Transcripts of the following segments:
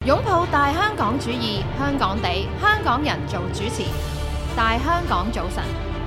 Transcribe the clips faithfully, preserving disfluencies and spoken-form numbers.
擁抱大香港主義，香港地，香港人做主持。大香港早晨，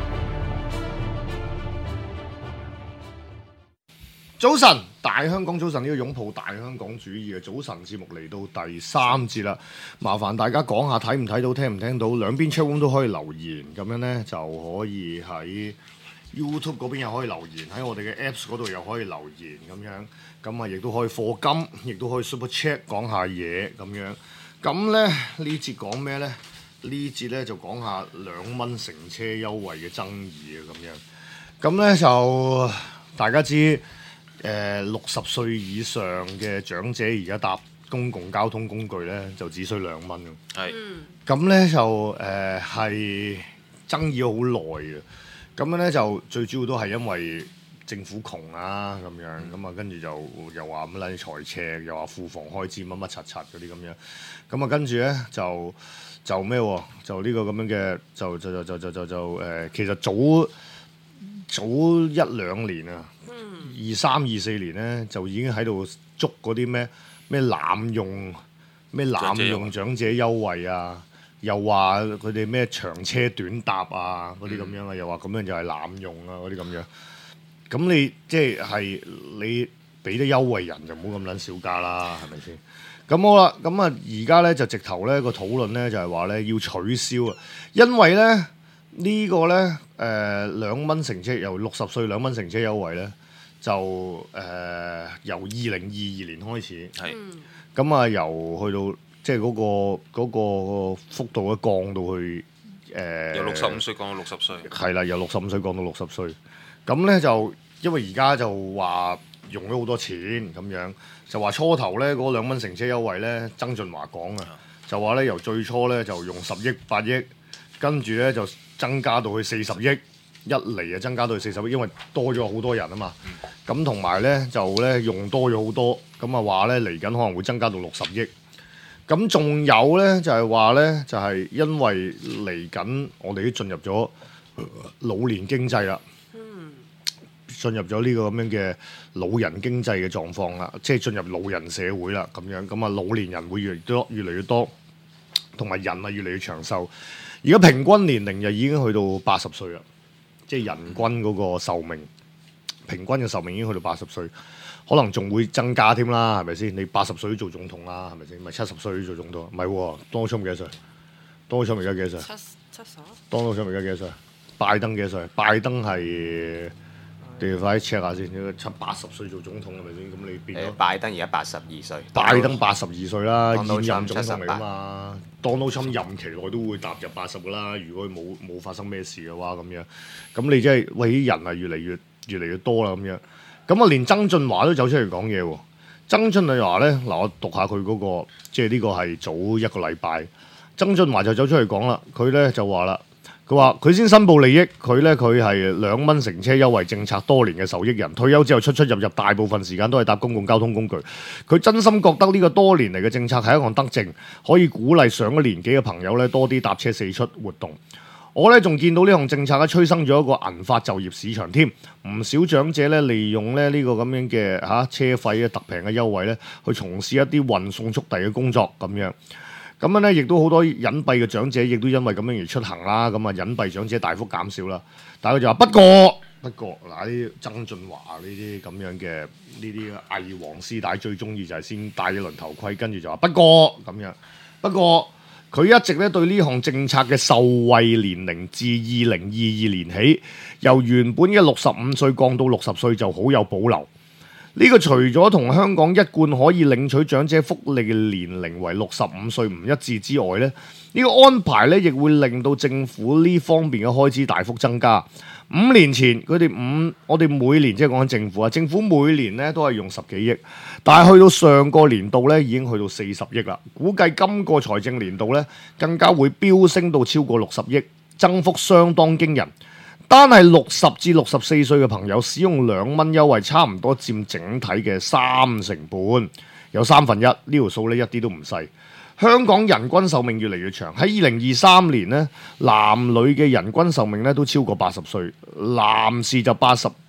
早晨，大香港早晨，呢個擁抱大香港主義嘅早晨節目嚟到第三節啦。麻煩大家講下睇唔睇到，聽唔聽到，兩邊 chatroom 都可以留言，咁樣呢，就可以喺 YouTube 嗰邊又可以留言，喺我哋嘅 Apps 嗰度又可以留言咁樣。咁啊，亦都可以課金，亦都可以 Super Chat 講下嘢咁樣。咁咧呢節講咩咧？呢節咧就講下兩蚊乘車優惠嘅爭議啊咁樣。咁咧就大家知誒六十歲以上嘅長者而家搭公共交通工具咧就只需兩蚊。 係。 咁咧就誒係、呃、爭議好耐嘅。咁樣咧就最主要都係因為政府窮啊咁樣，咁啊跟住就又話乜撚財赤，又話庫房開支乜乜柒柒嗰啲咁樣，咁啊跟住咧就就咩喎？就呢個咁樣嘅，就就就就就就就誒、呃，其實早早一兩年啊，二三二四年咧就已經喺度捉嗰啲咩咩濫用咩濫用長者優惠啊，又話佢哋咩長車短搭啊嗰啲咁樣啊，又話咁樣就係濫用啊嗰啲咁樣。咁你即係你俾啲優惠人就唔好咁撚少加啦，係咪先？咁好啦，咁啊而家咧就直頭咧個討論咧就係話咧要取消啊，因為咧呢、這個咧誒兩蚊乘車由六十歲兩蚊乘車優惠咧就誒、呃、由二零二二年開始，係咁啊由去到即係嗰個嗰、那個幅度咧降到去誒、呃、 由六十五歲降到六十歲， 係啦，由六十五歲降到六十歲。咁咧就因為而家就話用咗好多錢咁樣，就話初頭咧嗰兩蚊乘車優惠咧，曾俊華講啊，就話咧由最初咧就用十億八億，跟住咧就增加到去四十億，一嚟就增加到去四十億，因為多咗好多人啊嘛。咁同埋咧就咧用多咗好多，咁啊話咧嚟緊可能會增加到六十億。咁仲有咧就係話咧就係、是、因為嚟緊我哋都進入咗老年經濟啦。進入咗呢個咁樣嘅老人經濟嘅狀況啦，即係進入老人社會啦，咁樣咁啊，老年人會越嚟越多，越嚟越多，同埋人啊越嚟越長壽。而家平均年齡就已經去到八十歲啦，即係人均嗰個壽命，平均嘅壽命已經去到八十歲，可能仲會增加添啦，係咪先？你八十歲做總統啦，係咪先？咪七十歲做總統？唔係喎，Donald Trump幾多歲？Donald Trump而家幾多歲？ 七七十。 Donald Trump而家幾多歲？拜登幾多歲？拜登係。你哋快啲 check 下先，七八十歲做總統係咪先？咁你變咗拜登而家八十二歲， 拜登八十二歲啦，現 Donald 任總統嚟㗎 Trump 嘛。Donald Trump任期內都會踏入八十㗎啦。如果佢冇冇發生咩事嘅話，咁樣咁你即係喂啲人係越嚟越越嚟越多啦咁樣。咁啊，連曾俊華都走出嚟講嘢喎。曾俊華咧嗱，我讀下佢嗰、嗰個，即係呢個係早一個禮拜。曾俊華就走出嚟講啦，佢咧就話啦。佢話：佢先申報利益，佢咧佢係兩蚊乘車優惠政策多年嘅受益人，退休之後出出入入大部分時間都係搭公共交通工具。佢真心覺得呢個多年嚟嘅政策係一項德政，可以鼓勵上咗年紀嘅朋友咧多啲搭車四出活動。我咧仲見到呢項政策咧催生咗一個銀髮就業市場添，唔少長者咧利用咧呢個咁樣嘅嚇、啊、車費嘅特平嘅優惠咧去從事一啲運送速遞嘅工作咁樣。咁樣咧，亦都好多隱蔽嘅長者，亦都因為咁樣而出行啦。咁啊，隱蔽長者大幅減少啦。但係佢就話：不過，不過嗱，呢啲曾俊華呢啲咁樣嘅呢啲偽黃絲帶最中意就係先戴一輪頭盔，跟住就話不過咁樣。不過佢一直咧對呢項政策嘅受惠年齡自二零二二年起，由原本嘅六十五歲降到六十歲就好有保留。呢個除咗同香港一貫可以領取長者福利嘅年齡為六十五歲唔一致之外咧，呢個安排咧亦會令到政府呢方面嘅開支大幅增加。五年前佢哋五，我哋每年即係講緊政府啊，政府每年咧都係用十幾億，但係去到上個年度咧已經去到四十億啦。估計今個財政年度咧更加會飆升到超過六十億，增幅相當驚人。單係六十至六十四歲嘅朋友使用兩蚊優惠，差唔多佔整體嘅三成半，有三分一，呢條數咧一啲都唔細。香港人均壽命越嚟越長，喺二零二三年咧，男女嘅人均壽命咧都超過八十歲，男士就八十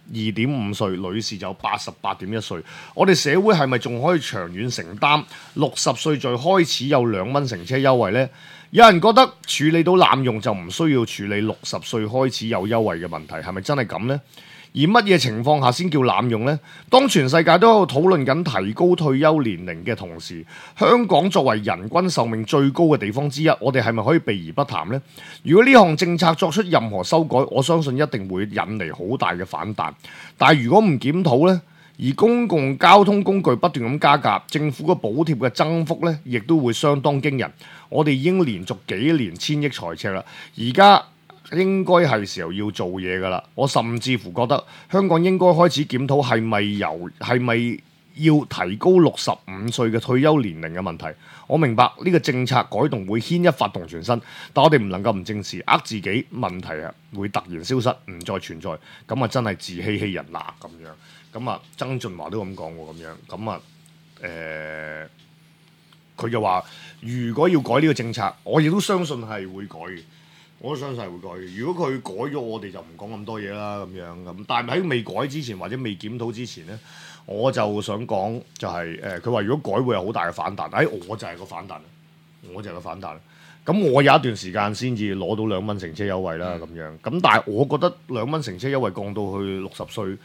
二點五歲，女士就八十八點一歲。我哋社會係咪仲可以長遠承擔六十歲再開始有兩蚊乘車優惠呢？有人覺得處理到濫用就唔需要處理六十歲開始有優惠嘅問題，係咪真係咁呢？而乜嘢情況下先叫濫用呢？當全世界都喺度討論緊提高退休年齡嘅同時，香港作為人均壽命最高嘅地方之一，我哋係咪可以避而不談呢？如果呢項政策作出任何修改，我相信一定會引嚟好大嘅反彈。但係如果唔檢討呢，而公共交通工具不斷咁加價，政府嘅補貼嘅增幅呢亦都會相當驚人。我哋已經連續幾年千億財赤啦，而家應該係時候要做嘢㗎啦。我甚至乎覺得香港應該開始檢討係咪由係咪要提高六十五歲嘅退休年齡嘅問題。我明白呢個政策改動會牽一發動全身，但我哋唔能夠唔正視，呃自己問題啊會突然消失，唔再存在，咁啊真係自欺欺人啦咁樣。咁啊，曾俊華都咁講喎，咁樣咁啊誒，佢、呃、就話如果要改呢個政策，我亦都相信係會改嘅。我都相信係會改嘅。如果佢改咗，我哋就唔講咁多嘢啦。咁樣咁，但係喺未改之前或者未檢討之前咧，我就想講就係、是、誒，佢、呃、話如果改會有好大嘅反彈，誒我就係個反彈，我就係個反彈。咁我有一段時間先至攞到兩蚊乘車優惠啦，咁樣。咁但係我覺得兩蚊乘車優惠降到去六十歲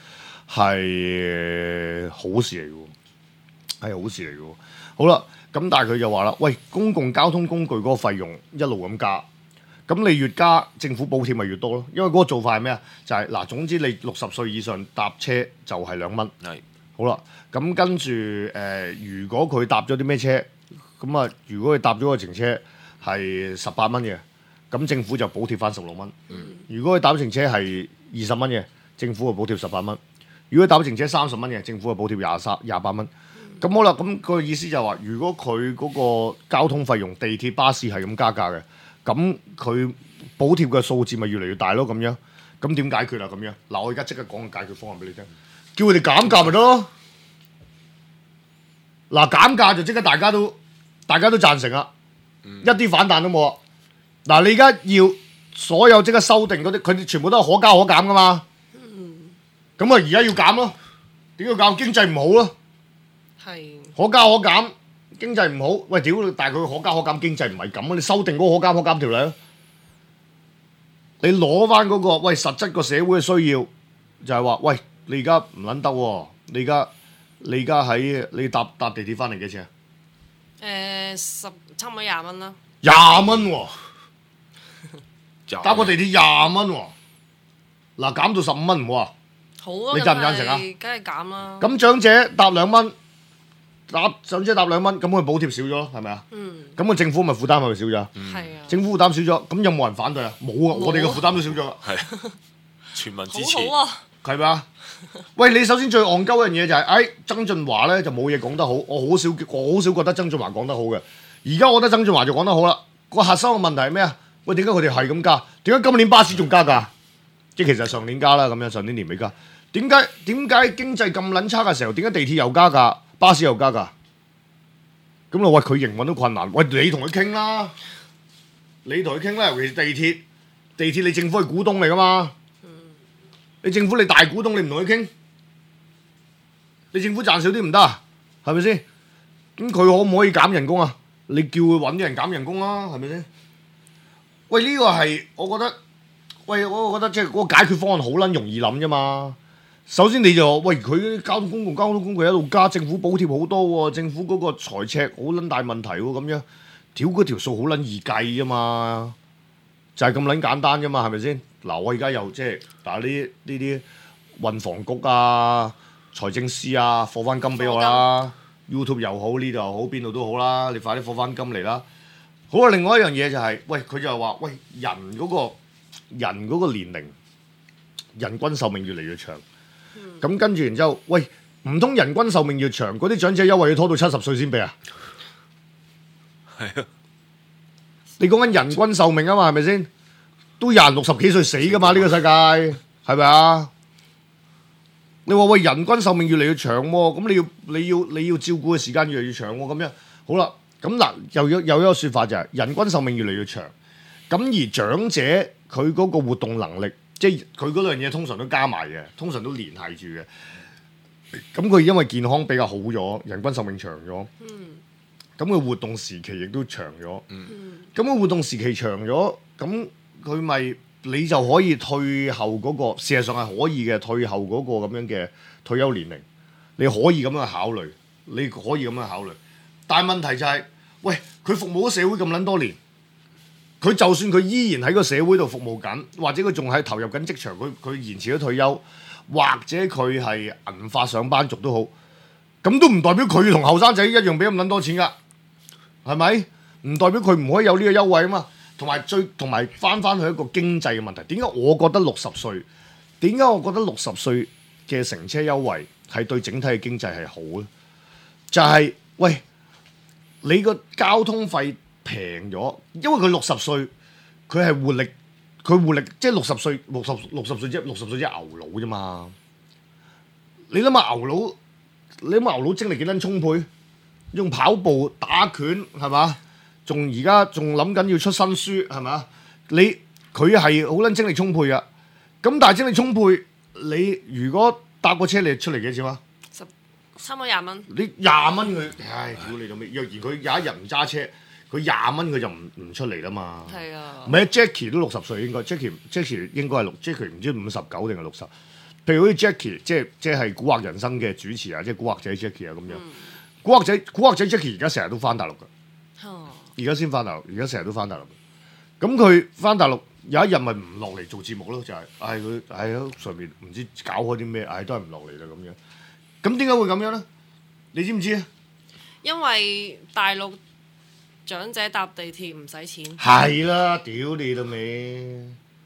係好事嚟嘅，係好事嚟嘅。好啦，咁但係佢就話啦，喂，公共交通工具嗰個費用一路咁加。咁你越加政府補貼咪越多咯，因為嗰個做法係咩啊？就係、是、嗱，總之你六十歲以上搭車就係兩蚊。係是好啦，咁跟住誒、呃，如果佢搭咗啲咩車，咁啊，如果佢搭咗個程車係十八蚊嘅，咁政府就補貼翻十六蚊。嗯、如果佢搭程車係二十蚊嘅，政府就補貼十八蚊。如果搭程車三十蚊嘅，政府就補貼廿三廿八蚊。咁、嗯、好啦，咁個意思就係話，如果佢嗰個交通費用，地鐵巴士係咁加價嘅。咁佢補貼嘅數字咪越嚟越大咯，咁樣咁點解決啊？咁樣嗱，我而家即刻講個解決方案俾你聽，叫佢哋減價咪得咯。嗱，減價就即刻大家都大家都贊成啦，嗯、一啲反彈都冇啊。嗱，你而家要所有即刻修訂嗰啲，佢哋全部都係可加可減噶嘛。咁啊，而家要減咯，點解減？經濟唔好咯，係可加可減。經濟唔好，喂屌！但係佢可加可減，經濟唔係咁啊！你修訂嗰個可加可減條例，你攞翻嗰個喂實質個社會嘅需要，就係、是、話喂你而家唔撚得喎！你而家你而家喺你搭搭地鐵翻嚟幾錢啊？ 誒、呃、十差唔多廿蚊啦。 廿蚊喎，搭個地鐵廿蚊喎，嗱減到十五蚊唔好啊？ 好啊！ 你贊唔贊成啊？ 梗係減啦。 咁長者搭兩蚊。搭上車搭兩蚊，咁佢補貼少咗，係咪啊？嗯。咁個政府咪負擔咪少咗？ 係啊。 政府負擔少咗，咁有冇人反對啊？冇啊！我哋嘅負擔都少咗。 係。全民支持。 好好啊。 係咪啊？喂，你首先最戇鳩一樣嘢就係、是，誒、哎、曾俊華咧就冇嘢講得好，我好少我好少覺得曾俊華講得好嘅。而家我覺得曾俊華就講得好啦。個核心嘅問題係咩啊？喂，點解佢哋係咁加？點解今年巴士仲加價？即係其實上年加啦，咁樣上年年尾加。點解點解經濟咁撚差嘅時候，點解地鐵又加價？巴士又加價，咁你喂佢營運都困難，喂你同佢傾啦，你同佢傾啦，尤其是地鐵，地鐵你政府係股東嚟噶嘛，嗯、你政府你大股東你唔同佢傾，你政府賺少啲唔得啊，係咪先？咁佢可唔可以減人工啊？你叫佢揾啲人減人工啊，係咪先？喂呢、這個係我覺得，喂我覺得即係嗰個解決方案好撚容易諗啫嘛。首先你就喂佢啲交通公共交通工具喺度加，政府補貼好多喎，政府嗰個財赤好撚大問題喎，咁樣屌嗰條數好撚易計啫嘛，就係咁撚簡單啫嘛，係咪先？嗱我而家又即係嗱呢呢啲運房局啊、財政司啊，課翻金俾我啦 ，YouTube 又好，呢度又好，邊度都好啦，你快啲課翻金嚟啦。好啊，另外一樣嘢就係、是，喂佢就係話，喂人嗰、嗰個人嗰個年齡，人均壽命越嚟越長。咁、嗯、跟住，然之後，喂，唔通人均壽命越長，嗰啲長者優惠要拖到七十歲先俾啊？係啊！你講緊人均壽命啊嘛，係咪先？都有人六十幾歲死噶嘛？呢、呢個世界係咪啊？你話喂，人均壽命越嚟越長喎、哦，咁你要你要你要照顧嘅時間越嚟越長喎、哦，咁樣好啦。咁嗱，又有又有一個説法就係、是、人均壽命越嚟越長，咁而長者佢嗰個活動能力。 即係佢嗰樣嘢通常都加埋嘅，通常都連繫住嘅。咁佢因為健康比較好咗，人均壽命長咗，咁佢、嗯、活動時期亦都長咗。咁佢、嗯、活動時期長咗，咁佢咪你就可以退後嗰、嗰個，事實上係可以嘅，退後嗰個咁樣嘅退休年齡，你可以咁樣考慮，你可以咁樣考慮。但係問題就係、是，喂，佢服務咗社會咁撚多年，佢就算佢依然喺個社會度服務緊，或者佢仲係投入緊職場，佢佢延遲咗退休。或者佢係銀髮上班族都好，咁都唔代表佢同後生仔一樣俾咁撚多錢㗎，係咪？唔代表佢唔可以有呢個優惠啊嘛。同埋最同埋翻翻去一個經濟嘅問題，點解我覺得六十歲？點解我覺得六十歲嘅乘車優惠係對整體嘅經濟係好咧？就係、是、喂，你個交通費平咗，因為佢六十歲，佢係活力。佢活力即係六十歲，六十六十歲即係六十歲即係牛佬啫嘛。你諗下牛佬，你諗下牛佬精力幾撚充沛？用跑步打拳係嘛？仲而家仲諗緊要出新書係嘛？你佢係好撚精力充沛噶。咁但係精力充沛，你如果搭個車你出嚟幾錢啊？ 十差唔多廿蚊。你廿蚊佢，唉，屌你老味！若然佢有一日唔揸車。佢廿蚊佢就唔唔出嚟啦嘛，係啊，唔係 Jackie 都六十歲應該 Jackie Jackie 應該係六 Jackie 唔知五十九定係六十，譬如好似 Jackie 即係即係古惑人生嘅主持啊，即係古惑仔 Jackie 啊咁樣，嗯、古惑仔古惑仔 Jackie 而家成日都翻大陸㗎，而家先翻大陸，而家成日都翻大陸。咁佢翻大陸有一日咪唔落嚟做節目咯，就係唉佢喺上面唔知搞開啲咩，唉都係唔落嚟啦咁樣。咁點解會咁樣咧？你知唔知啊？ 因為大陸。長者搭地鐵唔使錢， 係啦，屌你老味！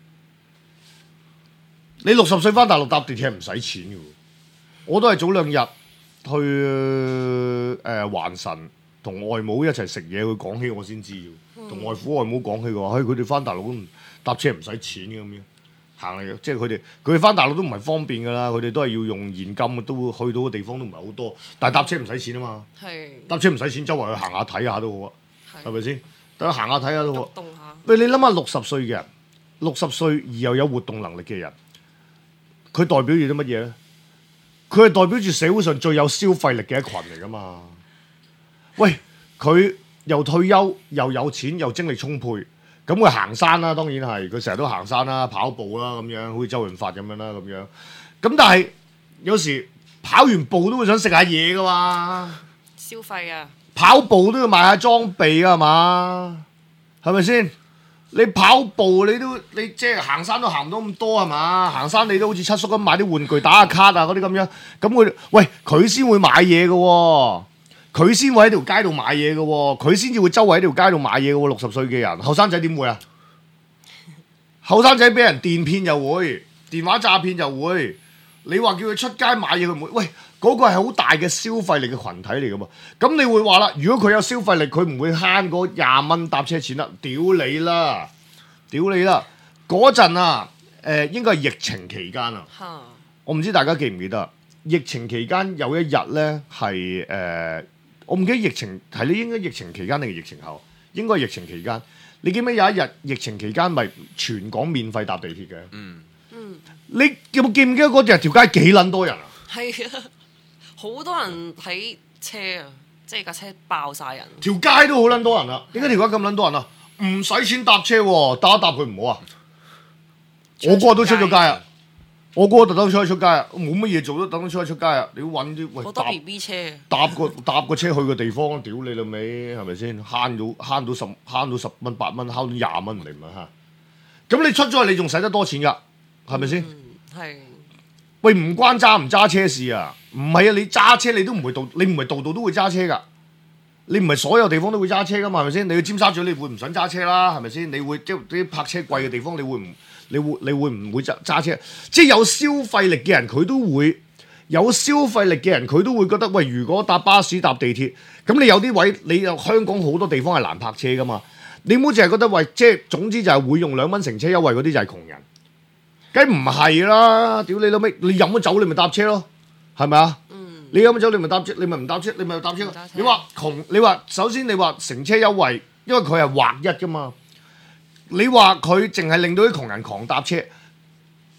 你六十歲翻大陸搭地鐵係唔使錢嘅喎，我都係早兩日去誒、呃、環神同外母一齊食嘢，佢講起我先知嘅，同、嗯、外父外母講起嘅話，佢哋翻大陸都唔搭車唔使錢嘅咁樣行嚟嘅，即係佢哋佢哋翻大陸都唔係方便㗎啦，佢哋都係要用現金，都會去到嘅地方都唔係好多，但係搭車唔使錢啊嘛，係搭車唔使錢，周圍去行下睇下都好啊。係咪先？等我行下睇下都好。喂，你諗下六十歲嘅人，六十歲而又有活動能力嘅人，佢代表住啲乜嘢咧？佢係代表住社會上最有消費力嘅一群嚟噶嘛？喂，佢又退休又有錢又精力充沛，咁佢行山啦，當然係佢成日都行山啦、跑步啦咁樣，好似周潤發咁樣啦咁樣。咁但係有時跑完步都會想食下嘢噶嘛？ 消費啊！ 跑步都要買下裝備㗎係嘛？係咪先？你跑步你都你即係行山都行唔到咁多係嘛？行山你都好似七叔咁買啲玩具打下卡啊嗰啲咁樣，咁佢喂佢先會買嘢嘅喎，佢先會喺條街度買嘢嘅喎，佢先至會周圍喺條街度買嘢嘅喎。六十歲嘅人，後生仔點會啊？後生仔俾人電騙又會，電話詐騙又會。你話叫佢出街買嘢佢唔會，喂嗰、那個係好大嘅消費力嘅群體嚟噶嘛？咁你會話啦，如果佢有消費力，佢唔會慳嗰廿蚊搭車錢啦，屌你啦，屌你啦！嗰陣啊，誒、呃、應該係疫情期間啊，嗯、我唔知大家記唔記得，疫情期間有一日咧係誒，我唔記得疫情係你應該疫情期間定係疫情後，應該係疫情期間。你記唔記得有一日疫情期間咪全港免費搭地鐵嘅？嗯。你有冇記唔記得嗰日條街幾撚多人啊？ 係啊，好多人睇車啊，即係架車爆晒人。 條街都好撚多人啊！點解條街咁撚多人啊？唔使錢搭車喎，搭一搭佢唔好啊！我嗰日都出咗街啊！我嗰日特登出去出街啊！冇乜嘢做都特登出去出街啊！你要揾啲喂好多 B B 車， 搭個搭個車去個地方，屌你老味，係咪先？慳到慳到十慳到十蚊八蚊，慳到廿蚊嚟咪嚇！咁你出咗去你仲使得多錢㗎？係咪先？係、嗯。喂，唔關揸唔揸車事啊！唔係啊，你揸車你都唔會度，你唔係度度都會揸車㗎。你唔係所有地方都會揸車㗎嘛？係咪先？你去尖沙咀你會唔想揸車啦？係咪先？你會即係啲泊車貴嘅地方，你會唔你會你會唔會揸揸車？即係有消費力嘅人，佢都會有消費力嘅人，佢都會覺得喂，如果搭巴士搭地鐵，咁你有啲位，你有香港好多地方係難泊車㗎嘛？你唔好淨係覺得喂，即係總之就係會用兩蚊乘車優惠嗰啲就係窮人。梗唔係啦！屌你老味，你飲咗酒你咪搭車咯，係咪啊？嗯、你飲咗酒你咪搭車，你咪唔搭車，你咪搭車。車你話窮，你話首先你話乘車優惠，因為佢係劃一噶嘛。你話佢淨係令到啲窮人狂搭車，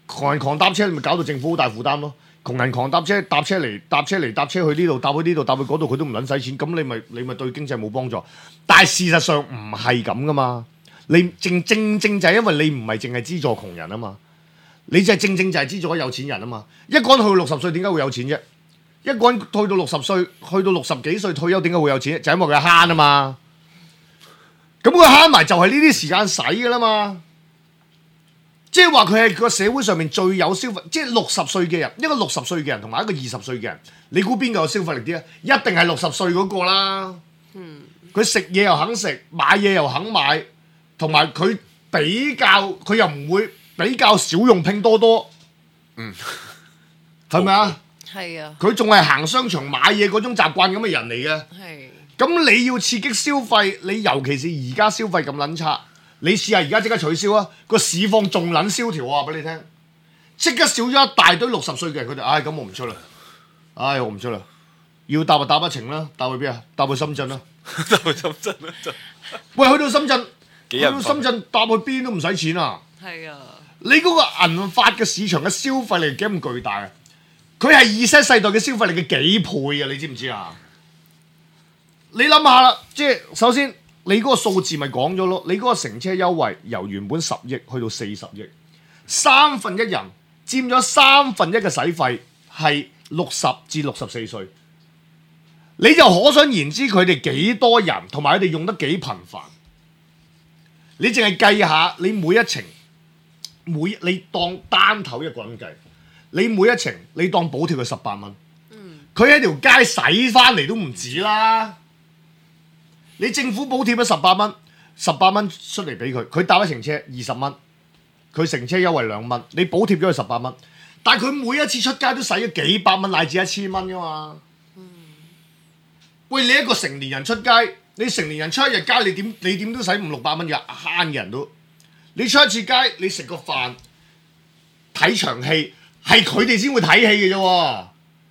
窮人狂搭車，咪搞到政府好大負擔咯。窮人狂搭車，搭車嚟搭車嚟搭車去呢度，搭去呢度，搭去嗰度，佢都唔撚使錢，咁你咪你咪對經濟冇幫助。但係事實上唔係咁噶嘛，你正正正就係因為你唔係淨係資助窮人啊嘛，你就係正正就係資助咗有錢人啊嘛。一個人去到六十歲點解會有錢啫？一個人去到六十歲，去到六十幾歲退休點解會有錢？就係因為佢慳啊嘛。咁佢慳埋就係呢啲時間使噶啦嘛。即係話佢係個社會上面最有消費，即係六十歲嘅人，一個六十歲嘅人同埋一個二十歲嘅人，你估邊個有消費力啲啊？一定係六十歲嗰個啦。嗯，佢食嘢又肯食，買嘢又肯買，同埋佢比較，佢又唔會比較少用拼多多。嗯，係咪啊？ 係啊。 佢仲係行商場買嘢嗰種習慣咁嘅人嚟嘅。 係。 咁你要刺激消費，你尤其是而家消費咁撚差。你試下而家即刻取消啊！個市況仲撚蕭條啊！俾你聽，即刻少咗一大堆六十歲嘅人，佢哋唉咁我唔出啦，唉我唔出啦，要搭就搭一程啦，搭去邊啊？搭去深圳啦， 搭去深圳啦， 喂去到深圳， 去到深圳搭去邊都唔使錢啊！ 係啊， 你嗰個銀髮嘅市場嘅消費力幾咁巨大啊？佢係 Z 世代嘅消費力嘅幾倍啊！你知唔知啊？你諗下啦，即係首先。你嗰個數字咪講咗咯？你嗰個乘車優惠由原本十億去到四十億，三分一人佔咗三分一嘅使費係六十至六十四歲，你就可想而知佢哋幾多人，同埋佢哋用得幾頻繁。你淨係計下，你每一程每你當單頭一個人計，你每一程你當補貼佢十八蚊，佢喺條街使翻嚟都唔止啦。你政府補貼咗十八蚊，十八蚊出嚟俾佢，佢搭一程車二十蚊，佢乘車優惠兩蚊，你補貼咗佢十八蚊，但係佢每一次出街都使咗幾百蚊乃至一千蚊噶嘛。嗯、喂，你一個成年人出街，你成年人出一日街，你點你點都使五六百蚊嘅慳嘅人都，你出一次街，你食個飯睇場戲，係佢哋先會睇戲嘅啫喎。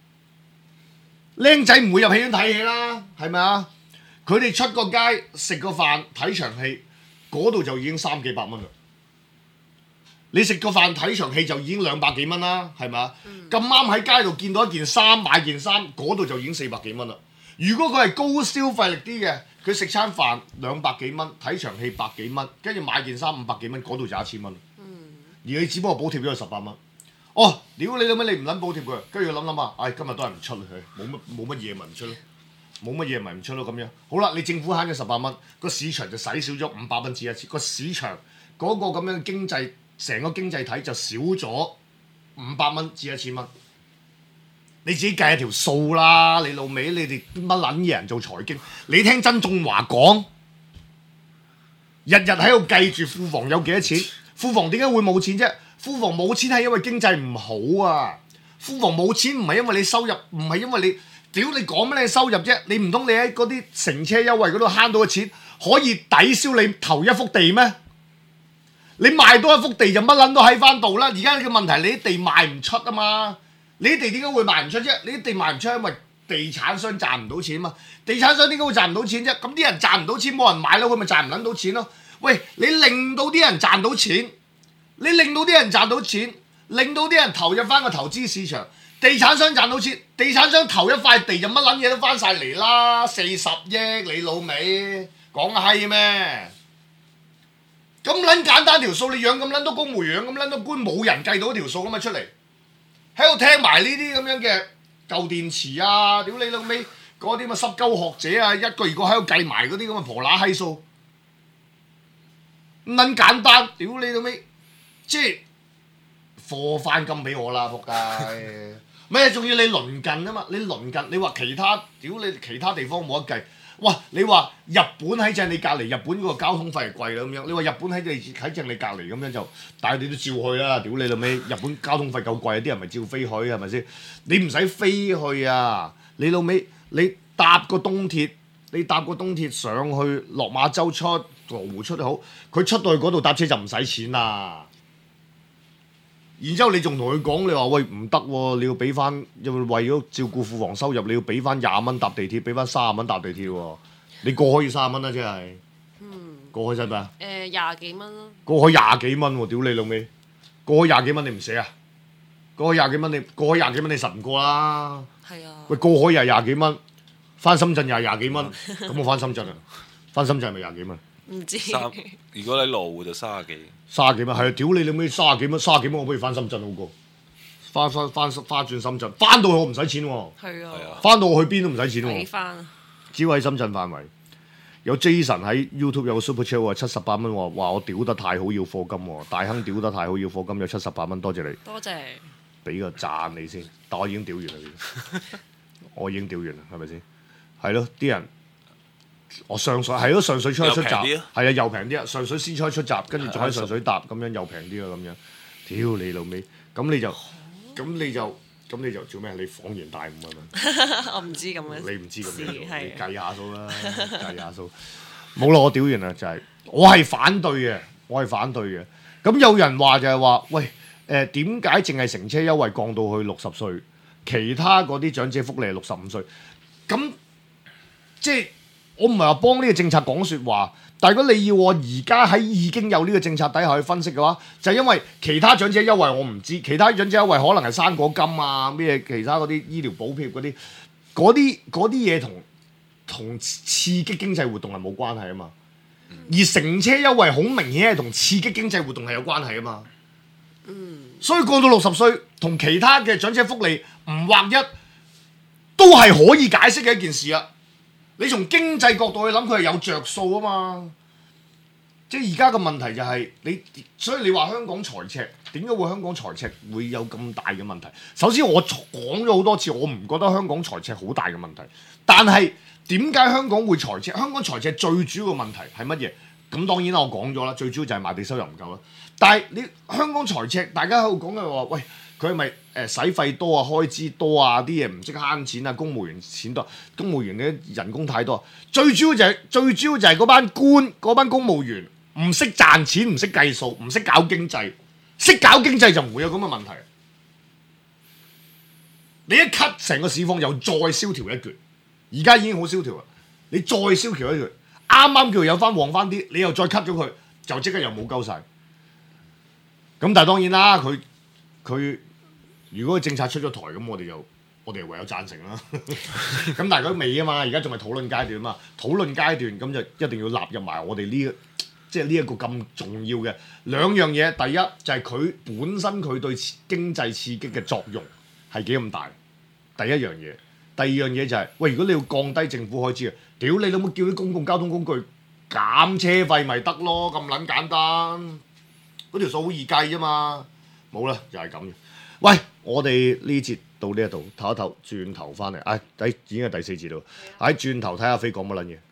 僆仔唔會入戲院睇戲啦，係咪啊？佢哋出個街食個飯睇場戲，嗰度就已經三幾百蚊啦。你食個飯睇場戲就已經兩百幾蚊啦，係咪啊？咁啱喺街度見到一件衫，買件衫，嗰度就已經四百幾蚊啦。如果佢係高消費力啲嘅，佢食餐飯兩百幾蚊，睇場戲百幾蚊，跟住買件衫五百幾蚊，嗰度就一千蚊。嗯、而你只不過補貼咗佢十八蚊。哦，屌你老味，你唔撚補貼佢，跟住諗諗啊，唉，今日都係唔出去，冇乜冇乜嘢咪唔出咯。冇乜嘢咪唔出咯咁樣，好啦，你政府慳咗十八蚊，個市場就使少咗五百蚊至一次，個市場嗰個咁樣嘅經濟，成個經濟體就少咗五百蚊至一千蚊。你自己計下條數啦，你老味，你哋乜撚嘢人做財經？你聽曾俊華講，日日喺度計住庫房有幾多錢，庫房點解會冇錢啫？庫房冇錢係因為經濟唔好啊，庫房冇錢唔係因為你收入，唔係因為你。屌你講咩？你收入啫？你唔通你喺嗰啲乘車優惠嗰度慳到嘅錢，可以抵消你頭一幅地咩？你賣多一幅地就乜撚都喺翻度啦！而家嘅問題你啲地賣唔出啊嘛！你啲地點解會賣唔出啫？你啲地賣唔出因為地產商賺唔到錢嘛！地產商點解會賺唔到錢啫？咁啲人賺唔到錢，冇人買咯，佢咪賺唔撚到錢咯？喂，你令到啲人賺到錢，你令到啲人賺到錢，令到啲人投入翻個投資市場。地產商賺到錢，地產商投一塊地就乜撚嘢都翻晒嚟啦，四十億你老味講閪咩？咁撚簡單條數，你養咁撚多公務員，咁撚多官，冇人計到條數咁咪出嚟，喺度聽埋呢啲咁樣嘅舊電池啊，屌你老味嗰啲咁嘅濕鳩學者啊，一個二個喺度計埋嗰啲咁嘅婆乸閪數，咁撚簡單，屌你老味，即係貨翻金俾我啦，仆街！咩？仲要你鄰近啊嘛？你鄰近，你話其他，屌你其他地方冇得計。哇！你話日本喺正你隔離，日本嗰個交通費係貴啦咁樣。你話日本喺你喺正你隔離咁樣就，但係你都照去啦。屌你老味，日本交通費夠貴，啲人咪照飛去係咪先？你唔使飛去啊！你老味，你搭個東鐵，你搭個東鐵上去落馬洲出羅湖出好，佢出到去嗰度搭車就唔使錢啦。然之後你仲同佢講，你話喂唔得喎，你要俾翻，因為為咗照顧庫房收入，你要俾翻廿蚊搭地鐵，俾翻三十蚊搭地鐵喎。你過海要三十蚊啦，即係。嗯。過海使唔使啊？ 誒廿幾蚊咯。 過海廿幾蚊喎，屌你老味！ 過去廿幾蚊你唔寫啊？過去廿幾蚊你過去廿幾蚊你實唔過啦。 係啊。 喂，過海又係廿幾蚊，翻深圳又係廿幾蚊，咁我翻深圳啊？翻深圳係咪廿幾蚊？ 唔知。 三，如果你羅湖就三十幾。 三十幾蚊係啊！屌你你咩三十幾蚊？三十幾蚊我不如翻深圳好過。翻翻翻翻轉深圳，翻到去我唔使錢喎。 係啊。 翻到我去邊都唔使錢喎。 抵翻。 只要喺深圳範圍。有 Jason 喺 YouTube 有個 Super Chat 話七十八蚊喎，話我屌得太好要課金喎，大亨屌得太好要課金有七十八蚊，多謝你。 多謝。俾個讚你先，但我已經屌完啦，我已經屌完啦，係咪先？係咯，啲人我上水係咯，上水出一出閘，係啊，又平啲啊，上水先出一出閘，跟住仲喺上水搭，咁樣又平啲啊，咁樣。屌你老味，咁你就咁你就咁你就做咩？你恍然大悟啊嘛！ 我唔知咁樣。 你唔知咁樣，你計下數啦，計下數。冇啦，我屌完啦，就係我係反對嘅，我係反對嘅。咁有人話就係話，喂。誒點解淨係乘車優惠降到去六十歲，其他嗰啲長者福利係六十五歲？咁即係我唔係話幫呢個政策講説話，但係如果你要我而家喺已經有呢個政策底下去分析嘅話，就係、因為其他長者優惠我唔知，其他長者優惠可能係生果金啊，咩其他嗰啲醫療補貼嗰啲，嗰啲嗰啲嘢同同刺激經濟活動係冇關係啊嘛，而乘車優惠好明顯係同刺激經濟活動係有關係啊嘛。所以過到六十歲同其他嘅長者福利唔劃一，都係可以解釋嘅一件事啊！你從經濟角度去諗，佢係有着數啊嘛。即係而家嘅問題就係、是、你，所以你話香港財赤點解會香港財赤會有咁大嘅問題？首先我講咗好多次，我唔覺得香港財赤好大嘅問題。但係點解香港會財赤？香港財赤最主要嘅問題係乜嘢？咁當然啦，我講咗啦，最主要就係賣地收入唔夠啦。但係你香港財赤，大家喺度講嘅話，喂，佢係咪誒使費多啊、開支多啊、啲嘢唔識慳錢啊、公務員錢多，公務員嘅人工太多。最主要就係、是、最主要就係嗰班官、嗰班公務員唔識賺錢、唔識計數、唔識搞經濟。識搞經濟就唔會有咁嘅問題。你一 cut 成個市況又再蕭條一橛，而家已經好蕭條啦。你再蕭條一橛，啱啱叫有翻旺翻啲，你又再 cut 咗佢，就即刻又冇鳩晒。咁但係當然啦，佢佢如果個政策出咗台，咁我哋就我哋唯有贊成啦。咁但係佢未啊嘛，而家仲係討論階段啊嘛，討論階段咁就一定要納入埋我哋呢、這個即係呢一個咁重要嘅兩樣嘢。第一就係、是、佢本身佢對經濟刺激嘅作用係幾咁大，第一樣嘢。第二樣嘢就係、是、喂，如果你要降低政府開支啊，屌你老母叫啲公共交通工具減車費咪得咯，咁撚簡單。嗰條數好易計啫嘛，冇啦，就係咁嘅。喂，我哋呢節到呢一度唞一唞，轉頭翻嚟，唉、哎，第已經係第四節啦，喺轉頭睇下飛講乜撚嘢。